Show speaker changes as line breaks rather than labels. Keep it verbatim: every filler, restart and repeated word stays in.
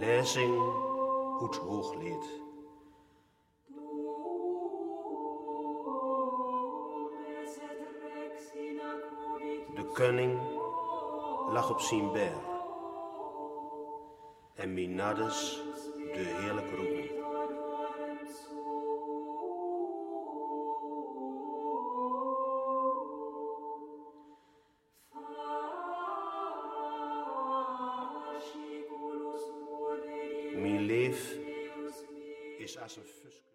Lezing uit Hooglied. De koning lag op zijn berg en minades de heerlijke roepen. Mijn leef is als een fusk.